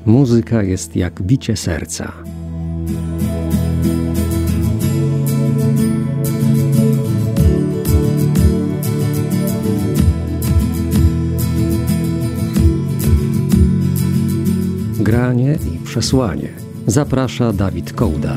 Muzyka jest jak bicie serca. Granie i przesłanie. Zaprasza Dawid Kołda.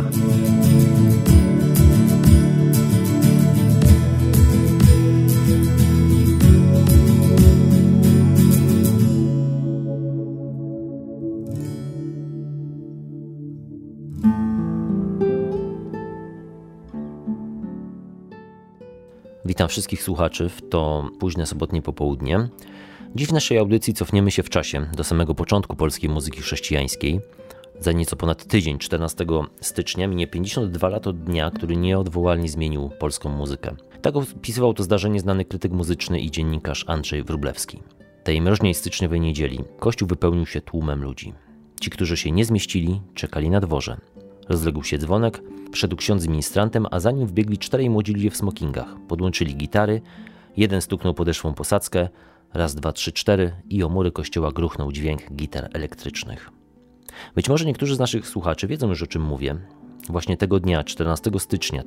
Witam wszystkich słuchaczy w to późne sobotnie popołudnie. Dziś w naszej audycji cofniemy się w czasie do samego początku polskiej muzyki chrześcijańskiej. Za nieco ponad tydzień, 14 stycznia, minie 52 lata od dnia, który nieodwołalnie zmienił polską muzykę. Tak opisywał to zdarzenie znany krytyk muzyczny i dziennikarz Andrzej Wróblewski. Tej mroźnej styczniowej niedzieli kościół wypełnił się tłumem ludzi. Ci, którzy się nie zmieścili, czekali na dworze. Rozległ się dzwonek, wszedł ksiądz z ministrantem, a za nim wbiegli 4 młodzi ludzie w smokingach. Podłączyli gitary, jeden stuknął podeszwą posadzkę, raz, dwa, trzy, cztery i o mury kościoła gruchnął dźwięk gitar elektrycznych. Być może niektórzy z naszych słuchaczy wiedzą już, o czym mówię. Właśnie tego dnia, 14 stycznia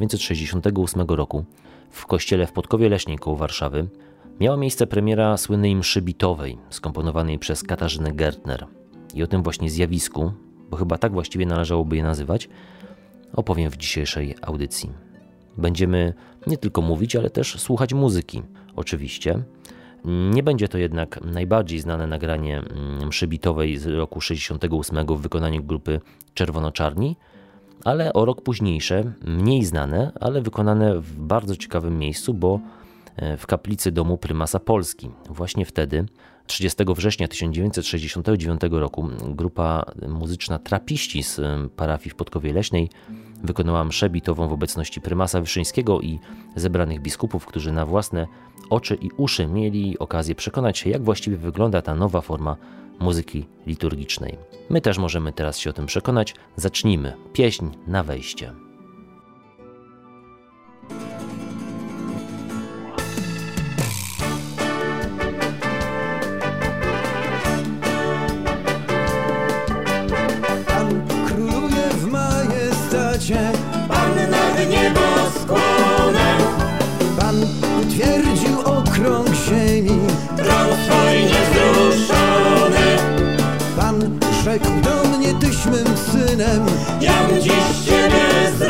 1968 roku, w kościele w Podkowie Leśnej koło Warszawy miała miejsce premiera słynnej mszy bitowej, skomponowanej przez Katarzynę Gertner. I o tym właśnie zjawisku, bo chyba tak właściwie należałoby je nazywać, opowiem w dzisiejszej audycji. Będziemy nie tylko mówić, ale też słuchać muzyki, oczywiście. Nie będzie to jednak najbardziej znane nagranie mszy bitowej z roku 68 w wykonaniu grupy Czerwono-Czarni, ale o rok późniejsze, mniej znane, ale wykonane w bardzo ciekawym miejscu, bo w kaplicy domu prymasa Polski. Właśnie wtedy, 30 września 1969 roku, grupa muzyczna Trapiści z parafii w Podkowie Leśnej wykonała mszę bitową w obecności prymasa Wyszyńskiego i zebranych biskupów, którzy na własne oczy i uszy mieli okazję przekonać się, jak właściwie wygląda ta nowa forma muzyki liturgicznej. My też możemy teraz się o tym przekonać. Zacznijmy. Pieśń na wejście. Pan nad nieboskłonem, Pan utwierdził okrąg ziemi, tron swój niewzruszony. Pan rzekł do mnie, tyś mym synem, jam dziś Ciebie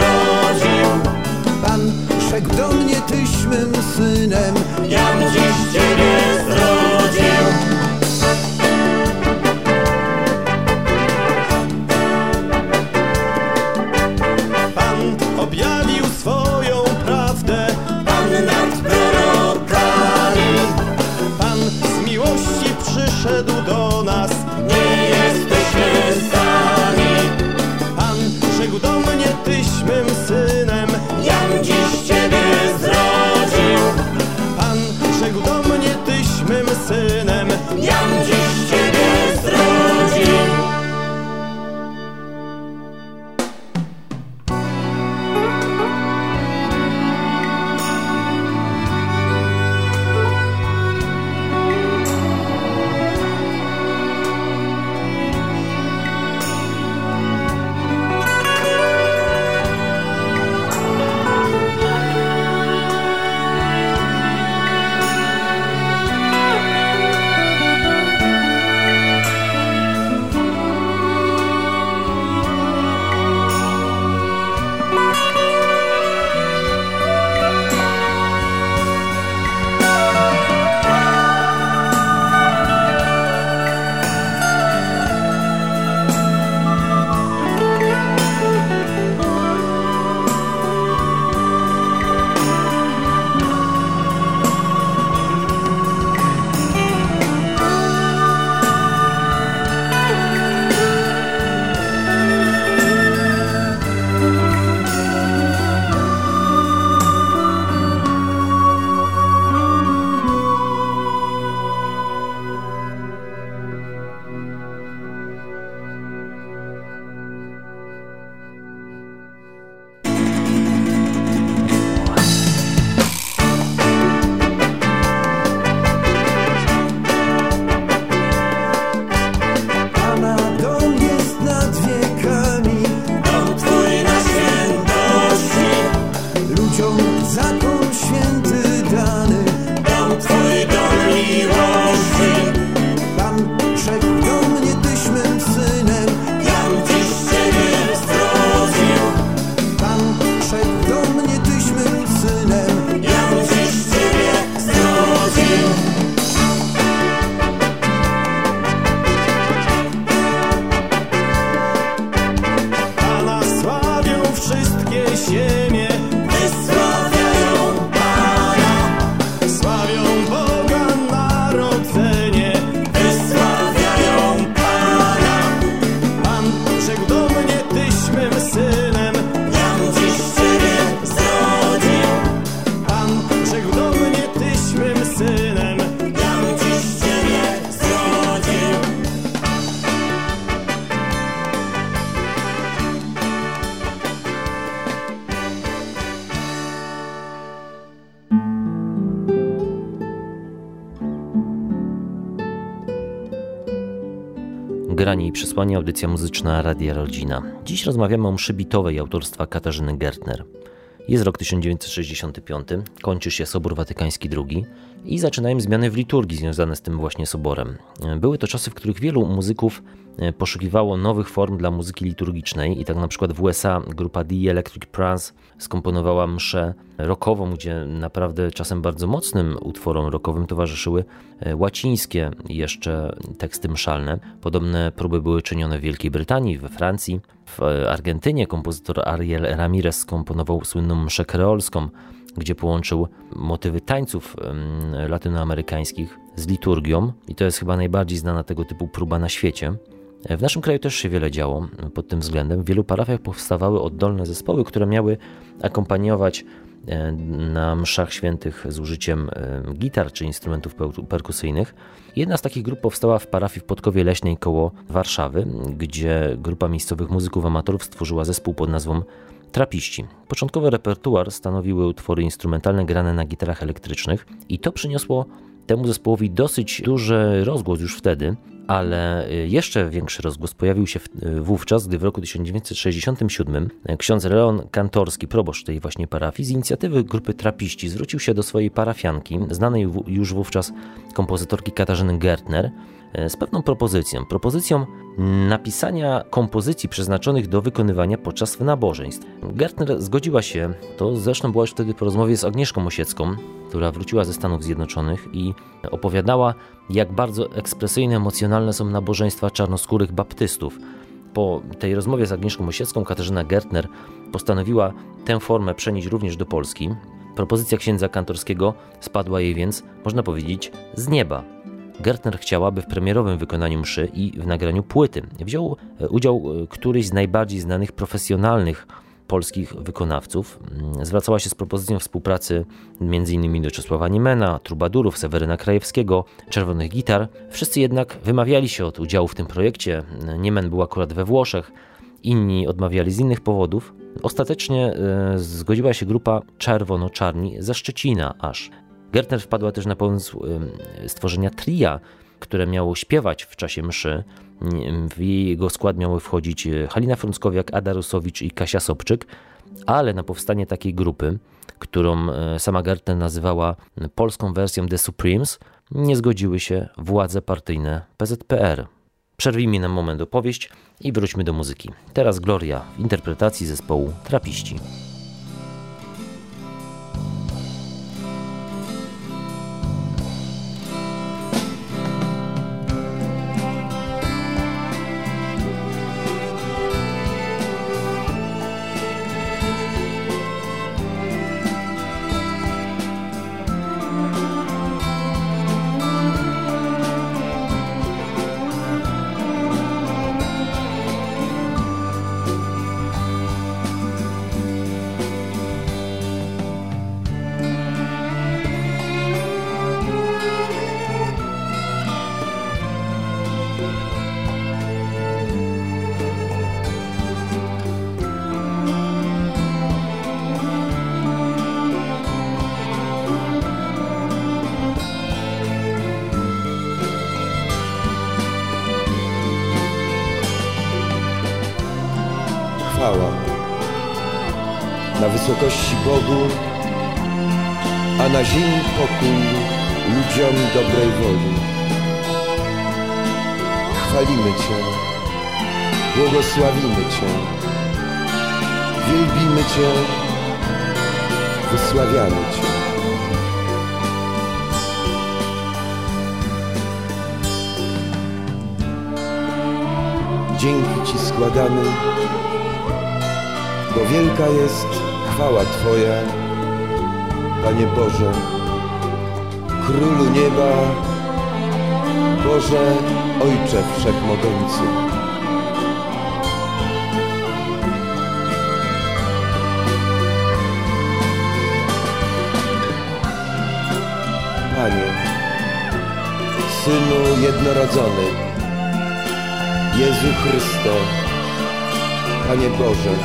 Granie i przesłanie, audycja muzyczna Radia Rodzina. Dziś rozmawiamy o mszy bitowej autorstwa Katarzyny Gertner. Jest rok 1965, kończy się Sobór Watykański II i zaczynają zmiany w liturgii związane z tym właśnie soborem. Były to czasy, w których wielu muzyków poszukiwało nowych form dla muzyki liturgicznej i tak na przykład w USA grupa The Electric Prince skomponowała mszę rockową, gdzie naprawdę czasem bardzo mocnym utworom rockowym towarzyszyły łacińskie jeszcze teksty mszalne. Podobne próby były czynione w Wielkiej Brytanii, we Francji. W Argentynie kompozytor Ariel Ramirez skomponował słynną mszę kreolską, gdzie połączył motywy tańców latynoamerykańskich z liturgią i to jest chyba najbardziej znana tego typu próba na świecie. W naszym kraju też się wiele działo pod tym względem. W wielu parafiach powstawały oddolne zespoły, które miały akompaniować na mszach świętych z użyciem gitar czy instrumentów perkusyjnych. Jedna z takich grup powstała w parafii w Podkowie Leśnej koło Warszawy, gdzie grupa miejscowych muzyków amatorów stworzyła zespół pod nazwą Trapiści. Początkowy repertuar stanowiły utwory instrumentalne grane na gitarach elektrycznych i to przyniosło temu zespołowi dosyć duży rozgłos już wtedy, ale jeszcze większy rozgłos pojawił się wówczas, gdy w roku 1967 ksiądz Leon Kantorski, proboszcz tej właśnie parafii, z inicjatywy grupy Trapiści zwrócił się do swojej parafianki, znanej już wówczas kompozytorki Katarzyny Gertner, z pewną propozycją napisania kompozycji przeznaczonych do wykonywania podczas nabożeństw. Gertner zgodziła się, to zresztą była już wtedy po rozmowie z Agnieszką Osiecką, która wróciła ze Stanów Zjednoczonych i opowiadała, jak bardzo ekspresyjne, emocjonalne są nabożeństwa czarnoskórych baptystów. Po tej rozmowie z Agnieszką Osiecką Katarzyna Gertner postanowiła tę formę przenieść również do Polski. Propozycja księdza Kantorskiego spadła jej więc, można powiedzieć, z nieba. Gertner chciała, by w premierowym wykonaniu mszy i w nagraniu płyty wziął udział któryś z najbardziej znanych profesjonalnych polskich wykonawców. Zwracała się z propozycją współpracy m.in. do Czesława Niemena, Trubadurów, Seweryna Krajewskiego, Czerwonych Gitar. Wszyscy jednak wymawiali się od udziału w tym projekcie. Niemen był akurat we Włoszech, inni odmawiali z innych powodów. Ostatecznie zgodziła się grupa Czerwono-Czarni ze Szczecina aż. Gertner wpadła też na pomysł stworzenia tria, które miało śpiewać w czasie mszy. W jego skład miały wchodzić Halina Frąckowiak, Ada Rusowicz i Kasia Sobczyk, ale na powstanie takiej grupy, którą sama Gertner nazywała polską wersją The Supremes, nie zgodziły się władze partyjne PZPR. Przerwijmy na moment opowieść i wróćmy do muzyki. Teraz Gloria w interpretacji zespołu Trapiści. Na wysokości Bogu, a na ziemi pokój ludziom dobrej woli. Chwalimy Cię, błogosławimy Cię, wielbimy Cię, wysławiamy Cię. Dzięki Ci składamy, bo wielka jest chwała Twoja, Panie Boże, Królu Nieba, Boże, Ojcze Wszechmogący. Panie, Synu jednorodzony, Jezu Chryste, Panie Boże,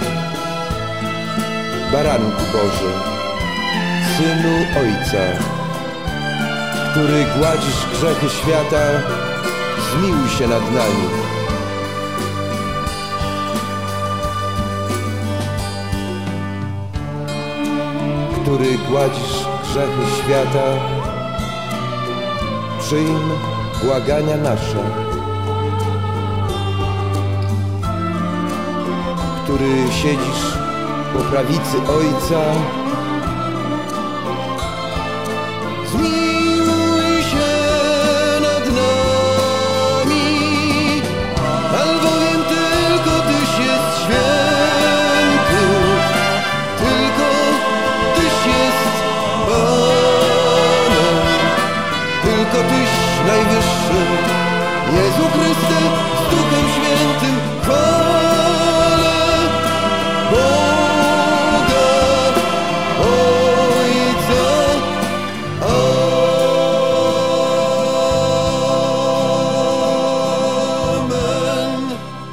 Baranku Boży, Synu Ojca, który gładzisz grzechy świata, zmiłuj się nad nami który gładzisz grzechy świata, przyjm błagania nasze, który siedzisz po prawicy Ojca, zmiłuj się nad nami, albowiem tylko Tyś jest święty, tylko Tyś jest Panem, tylko Tyś najwyższy, Jezu Chryste, z Duchem Świętym, chwalę Boga Ojca. Amen.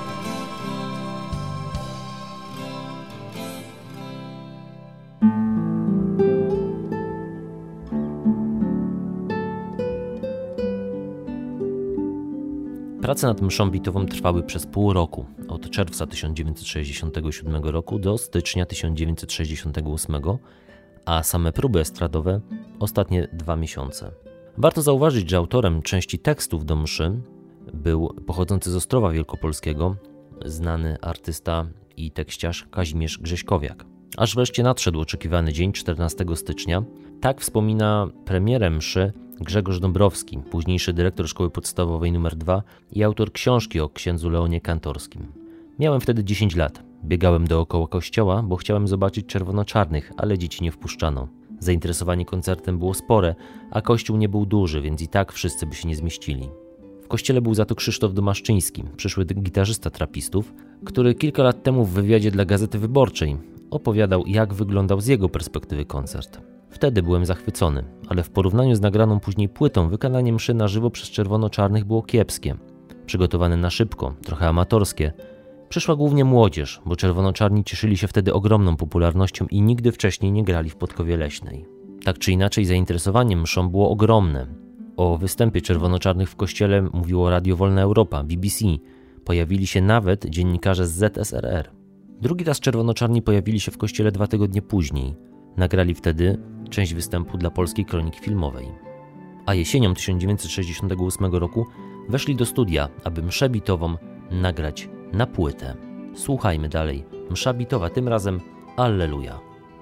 Prace nad mszą bitową trwały przez pół roku, od czerwca 1967 roku do stycznia 1968, a same próby estradowe ostatnie 2 miesiące. Warto zauważyć, że autorem części tekstów do mszy był pochodzący z Ostrowa Wielkopolskiego znany artysta i tekściarz Kazimierz Grześkowiak. Aż wreszcie nadszedł oczekiwany dzień 14 stycznia. Tak wspomina premierę mszy Grzegorz Dąbrowski, późniejszy dyrektor Szkoły Podstawowej nr 2 i autor książki o księdzu Leonie Kantorskim. Miałem wtedy 10 lat. Biegałem dookoła kościoła, bo chciałem zobaczyć czerwono-czarnych, ale dzieci nie wpuszczano. Zainteresowanie koncertem było spore, a kościół nie był duży, więc i tak wszyscy by się nie zmieścili. W kościele był za to Krzysztof Domaszczyński, przyszły gitarzysta Trapistów, który kilka lat temu w wywiadzie dla Gazety Wyborczej opowiadał, jak wyglądał z jego perspektywy koncert. Wtedy byłem zachwycony, ale w porównaniu z nagraną później płytą wykonanie mszy na żywo przez czerwono-czarnych było kiepskie. Przygotowane na szybko, trochę amatorskie. Przyszła głównie młodzież, bo czerwono-czarni cieszyli się wtedy ogromną popularnością i nigdy wcześniej nie grali w Podkowie Leśnej. Tak czy inaczej zainteresowanie mszą było ogromne. O występie czerwono-czarnych w kościele mówiło Radio Wolna Europa, BBC. Pojawili się nawet dziennikarze z ZSRR. Drugi raz czerwono-czarni pojawili się w kościele 2 tygodnie później. Nagrali wtedy część występu dla Polskiej Kroniki Filmowej. A jesienią 1968 roku weszli do studia, aby mszę bitową nagrać na płytę. Słuchajmy dalej. Msza bitowa, tym razem Alleluja.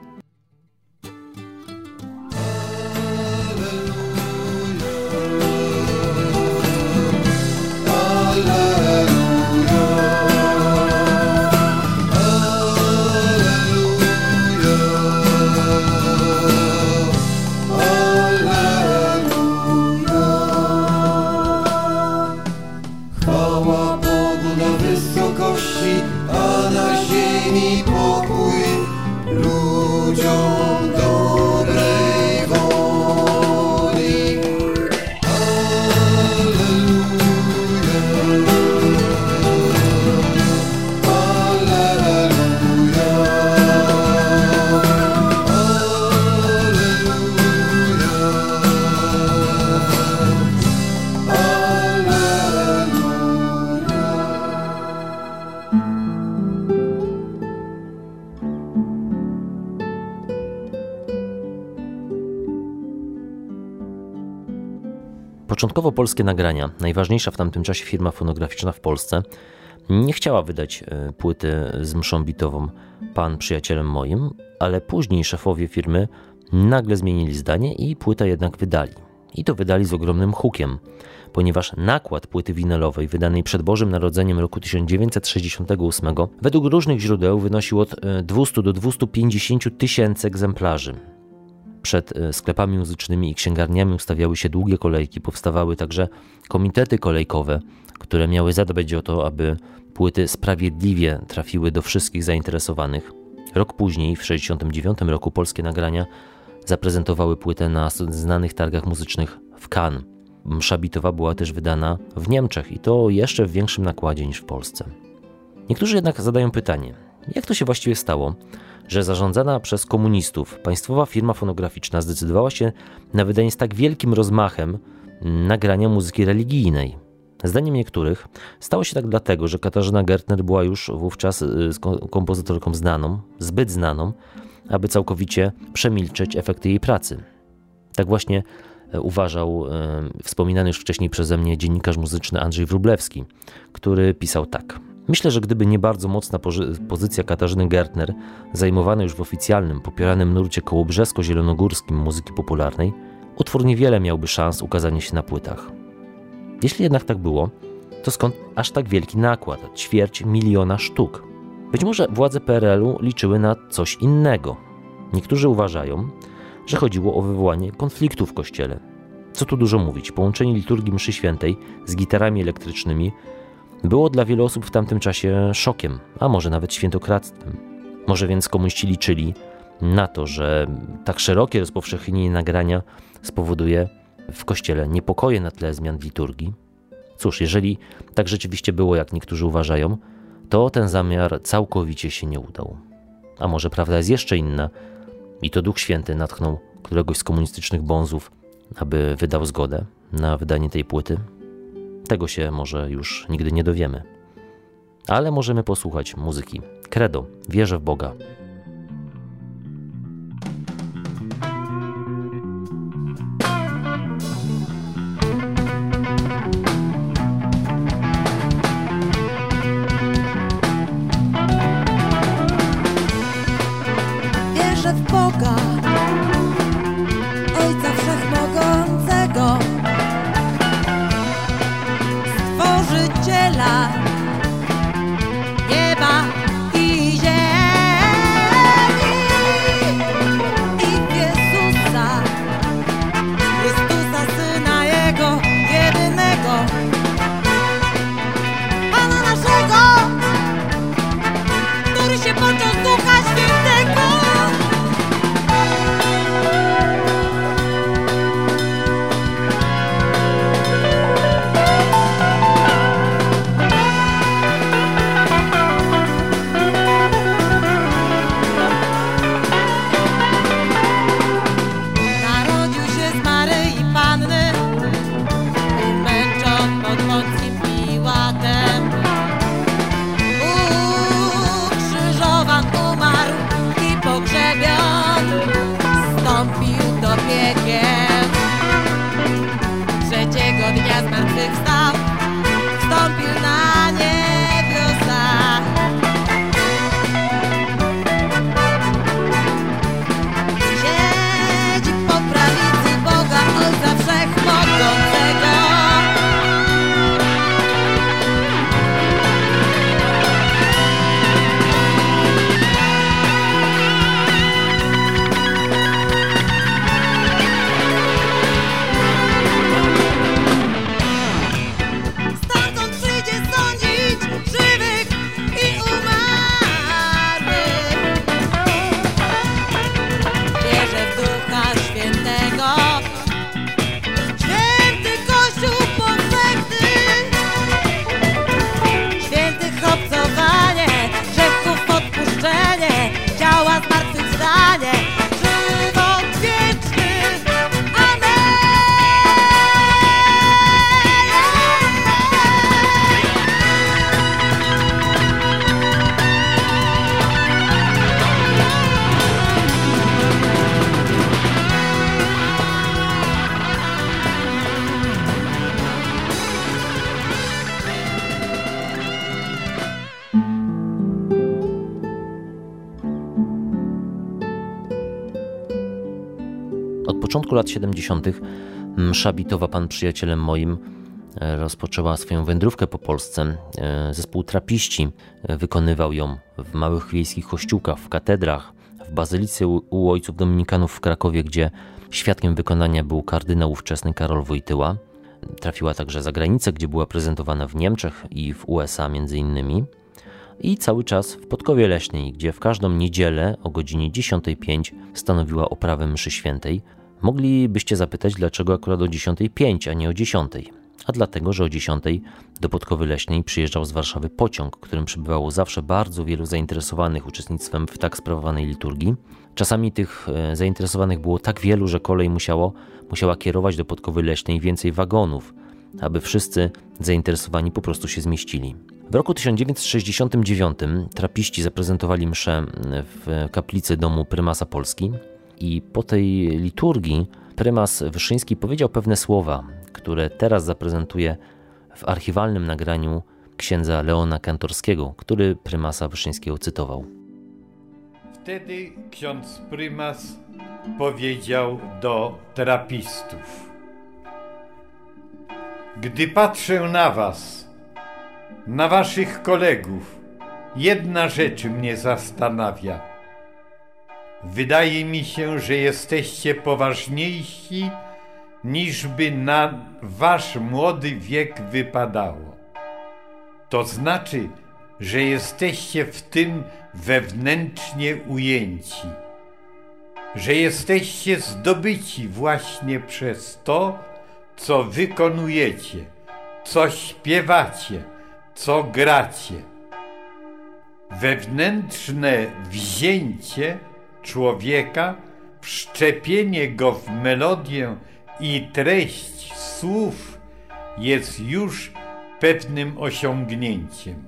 A na ziemi pokój ludziom dobrej woli. Początkowo Polskie Nagrania, najważniejsza w tamtym czasie firma fonograficzna w Polsce, nie chciała wydać płyty z mszą bitową Pan przyjacielem moim, ale później szefowie firmy nagle zmienili zdanie i płytę jednak wydali. I to wydali z ogromnym hukiem, ponieważ nakład płyty winylowej wydanej przed Bożym Narodzeniem roku 1968 według różnych źródeł wynosił od 200 do 250 tysięcy egzemplarzy. Przed sklepami muzycznymi i księgarniami ustawiały się długie kolejki, powstawały także komitety kolejkowe, które miały zadbać o to, aby płyty sprawiedliwie trafiły do wszystkich zainteresowanych. Rok później, w 1969 roku, Polskie Nagrania zaprezentowały płytę na znanych targach muzycznych w Cannes. Msza bitowa była też wydana w Niemczech i to jeszcze w większym nakładzie niż w Polsce. Niektórzy jednak zadają pytanie, jak to się właściwie stało, że zarządzana przez komunistów państwowa firma fonograficzna zdecydowała się na wydanie z tak wielkim rozmachem nagrania muzyki religijnej. Zdaniem niektórych stało się tak dlatego, że Katarzyna Gertner była już wówczas kompozytorką znaną, zbyt znaną, aby całkowicie przemilczeć efekty jej pracy. Tak właśnie uważał wspominany już wcześniej przeze mnie dziennikarz muzyczny Andrzej Wróblewski, który pisał tak. Myślę, że gdyby nie bardzo mocna pozycja Katarzyny Gertner, zajmowana już w oficjalnym, popieranym nurcie kołobrzesko-zielonogórskim muzyki popularnej, utwór niewiele miałby szans ukazania się na płytach. Jeśli jednak tak było, to skąd aż tak wielki nakład, 250 000 sztuk? Być może władze PRL-u liczyły na coś innego. Niektórzy uważają, że chodziło o wywołanie konfliktu w kościele. Co tu dużo mówić, połączenie liturgii mszy świętej z gitarami elektrycznymi było dla wielu osób w tamtym czasie szokiem, a może nawet świętokradztwem. Może więc komuniści liczyli na to, że tak szerokie rozpowszechnienie nagrania spowoduje w kościele niepokoje na tle zmian w liturgii? Cóż, jeżeli tak rzeczywiście było, jak niektórzy uważają, to ten zamiar całkowicie się nie udał. A może prawda jest jeszcze inna i to Duch Święty natchnął któregoś z komunistycznych bonzów, aby wydał zgodę na wydanie tej płyty? Tego się może już nigdy nie dowiemy. Ale możemy posłuchać muzyki. Credo, wierzę w Boga. Wierzę w Boga, Ojca Wszechmogącego, Stworzyciela nieba i ziemi, i w Jezusa Chrystusa, Syna Jego jedynego, Pana naszego, który się począł z Ducha Świętego. Trzeciego dnia zmartwychwstał, wstąpił na niebiosa. Siedzi po prawicy Boga, Ojca Wszechmogącego. Od początku lat 70. msza bitowa Pan przyjacielem moim rozpoczęła swoją wędrówkę po Polsce. Zespół trapiści wykonywał ją w małych wiejskich kościółkach, w katedrach, w bazylice u ojców dominikanów w Krakowie, gdzie świadkiem wykonania był kardynał ówczesny Karol Wojtyła. Trafiła także za granicę, gdzie była prezentowana w Niemczech i w USA między innymi. I cały czas w Podkowie Leśnej, gdzie w każdą niedzielę o godzinie 10:05 stanowiła oprawę mszy świętej. Moglibyście zapytać, dlaczego akurat o 10:05, a nie o 10:00. A dlatego, że o 10:00 do Podkowy Leśnej przyjeżdżał z Warszawy pociąg, którym przybywało zawsze bardzo wielu zainteresowanych uczestnictwem w tak sprawowanej liturgii. Czasami tych zainteresowanych było tak wielu, że kolej musiała kierować do Podkowy Leśnej więcej wagonów, aby wszyscy zainteresowani po prostu się zmieścili. W roku 1969 trapiści zaprezentowali mszę w kaplicy domu prymasa Polski i po tej liturgii prymas Wyszyński powiedział pewne słowa, które teraz zaprezentuje w archiwalnym nagraniu księdza Leona Kantorskiego, który prymasa Wyszyńskiego cytował. Wtedy ksiądz prymas powiedział do trapistów: gdy patrzę na was, na waszych kolegów, jedna rzecz mnie zastanawia. Wydaje mi się, że jesteście poważniejsi, niż by na wasz młody wiek wypadało. To znaczy, że jesteście w tym wewnętrznie ujęci, że jesteście zdobyci właśnie przez to, co wykonujecie, co śpiewacie, co gracie. Wewnętrzne wzięcie człowieka, wszczepienie go w melodię i treść słów jest już pewnym osiągnięciem.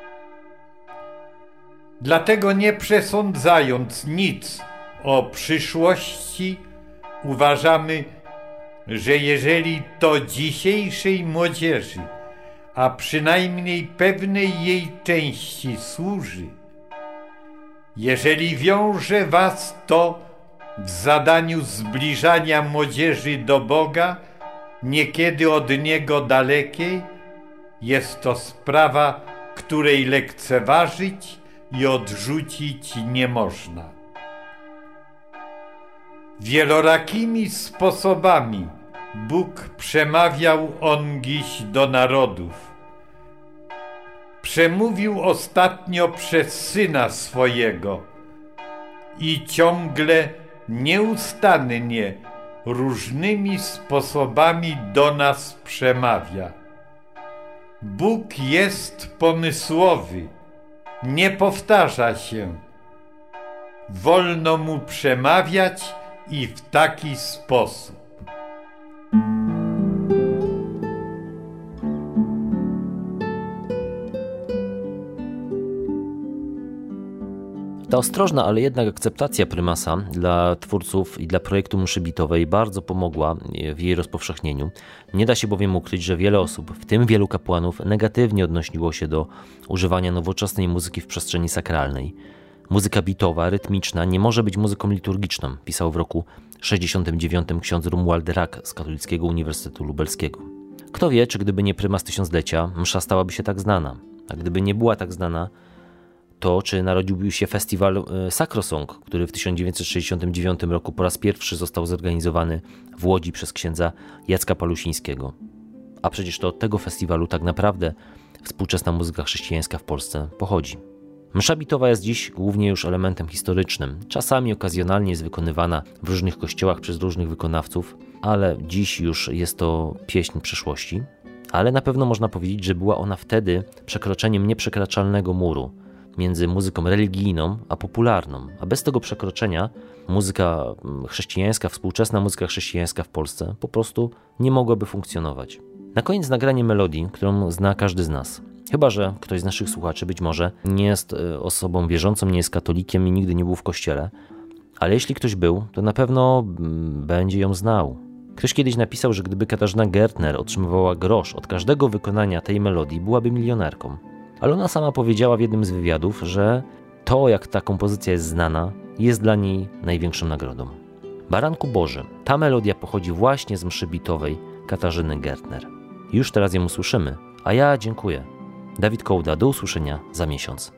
Dlatego nie przesądzając nic o przyszłości, uważamy, że jeżeli to dzisiejszej młodzieży, a przynajmniej pewnej jej części służy, jeżeli wiąże was to w zadaniu zbliżania młodzieży do Boga, niekiedy od Niego dalekiej, jest to sprawa, której lekceważyć i odrzucić nie można. Wielorakimi sposobami Bóg przemawiał ongiś do narodów. Przemówił ostatnio przez Syna swojego i ciągle, nieustannie, różnymi sposobami do nas przemawia. Bóg jest pomysłowy, nie powtarza się. Wolno Mu przemawiać i w taki sposób. Ta ostrożna, ale jednak akceptacja prymasa dla twórców i dla projektu mszy bitowej bardzo pomogła w jej rozpowszechnieniu. Nie da się bowiem ukryć, że wiele osób, w tym wielu kapłanów, negatywnie odnosiło się do używania nowoczesnej muzyki w przestrzeni sakralnej. Muzyka bitowa, rytmiczna nie może być muzyką liturgiczną, pisał w roku 1969 ksiądz Romuald Rak z Katolickiego Uniwersytetu Lubelskiego. Kto wie, czy gdyby nie prymas tysiąclecia, msza stałaby się tak znana, a gdyby nie była tak znana, to czy narodziłby się festiwal Sacrosong, który w 1969 roku po raz pierwszy został zorganizowany w Łodzi przez księdza Jacka Palusińskiego. A przecież to od tego festiwalu tak naprawdę współczesna muzyka chrześcijańska w Polsce pochodzi. Msza bitowa jest dziś głównie już elementem historycznym. Czasami okazjonalnie jest wykonywana w różnych kościołach przez różnych wykonawców, ale dziś już jest to pieśń przeszłości. Ale na pewno można powiedzieć, że była ona wtedy przekroczeniem nieprzekraczalnego muru między muzyką religijną a popularną, a bez tego przekroczenia muzyka chrześcijańska, współczesna muzyka chrześcijańska w Polsce po prostu nie mogłaby funkcjonować. Na koniec nagranie melodii, którą zna każdy z nas. Chyba że ktoś z naszych słuchaczy być może nie jest osobą wierzącą, nie jest katolikiem i nigdy nie był w kościele, ale jeśli ktoś był, to na pewno będzie ją znał. Ktoś kiedyś napisał, że gdyby Katarzyna Gertner otrzymywała grosz od każdego wykonania tej melodii, byłaby milionerką. Ale ona sama powiedziała w jednym z wywiadów, że to, jak ta kompozycja jest znana, jest dla niej największą nagrodą. Baranku Boży, ta melodia pochodzi właśnie z mszy bitowej Katarzyny Gertner. Już teraz ją usłyszymy, a ja dziękuję. Dawid Kołda, do usłyszenia za miesiąc.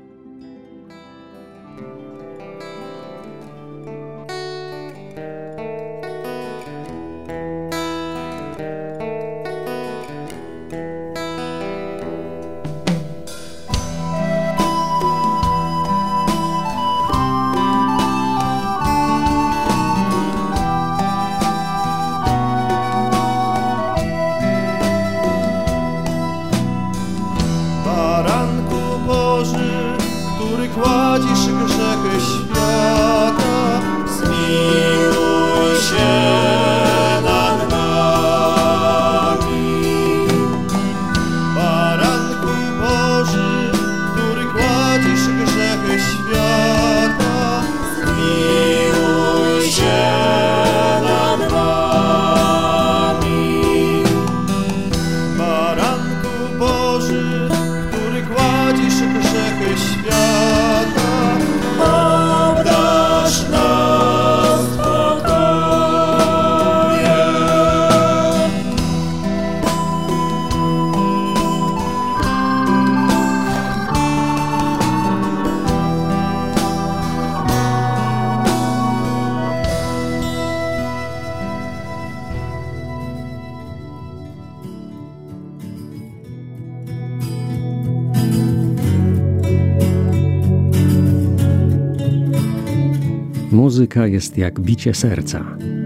Który kładzisz grzechy świata, zmiłuj się nad nami. Baranku świata, obdarz nas spokojem. Muzyka jest jak bicie serca.